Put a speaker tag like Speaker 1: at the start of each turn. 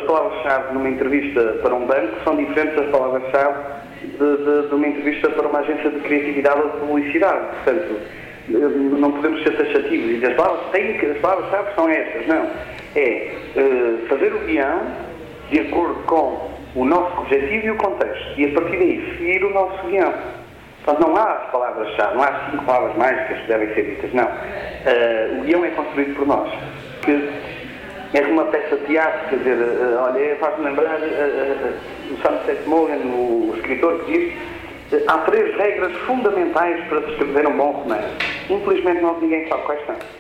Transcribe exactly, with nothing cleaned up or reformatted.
Speaker 1: palavras-chave numa entrevista para um banco são diferentes das palavras-chave de, de, de uma entrevista para uma agência de criatividade ou de publicidade. Portanto, não podemos ser taxativos e dizer as palavras-chave palavras são estas. Não. É uh, fazer o guião de acordo com o nosso objetivo e o contexto. E a partir daí, seguir o nosso guião. Portanto, não há as palavras-chave, não há cinco palavras mágicas que devem ser ditas. Não. Uh, o guião é construído por nós. Que é como uma peça de teatro, quer dizer, uh, olha, faz-me lembrar uh, uh, o Somerset Maugham, o, o escritor, que diz uh, há três regras fundamentais para se escrever um bom romance. Infelizmente não, ninguém sabe quais são.